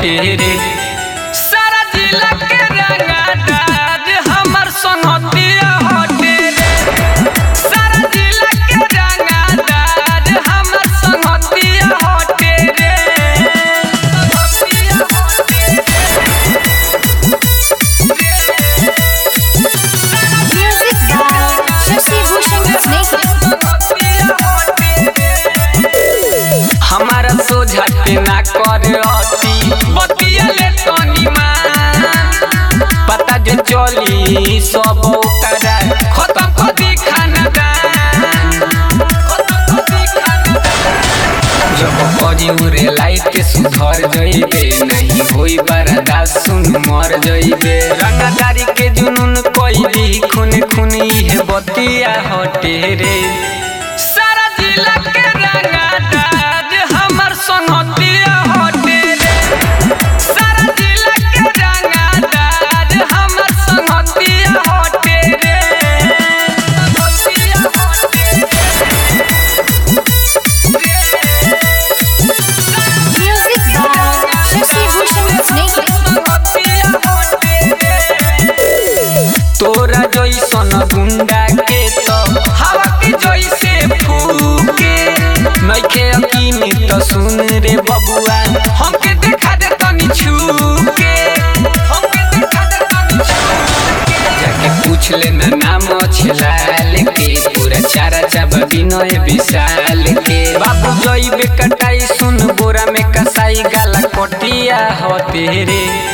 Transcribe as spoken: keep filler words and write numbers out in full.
हटे रे। सारा जिला के रंगदार हमर संगतिया हटे रे। सारा जिला के रंगदार हमर संगतिया हटे रे। Music by Shashi Bhushan Snake. हमारा सोझा पे ना कर अति बतिया ले तनी मान। पता जो चली सब ओकरा खत्म कर दी खानदान। जब करी उरे लाइट के सुधर जइबे नहीं होई बर्दाश्त सुन मर जइबे। रंगदारी के जुनून कोई खून खून इहे बतिया हटे रे। सारा जिला के रंगदार हमर संगतिया हटे रे। सारा जिला के रंगदार हमर संगतिया हटे रे। Music by Shashi Bhushan Snake. तोरा जैसन गुंडा के तो हवा के जैसे फूके नइखे अकीमी तो सुन रे बबुआ हमके देखा दे तनी छूके। हमके देखा दे तनी छूके जाके पूछ लेना नाम छलाल के पूरा चारा चाबा बिनय विशाल के। बाबू जइबे कटाई सुन बोरा में कसाई गाला कटिया हटे रे।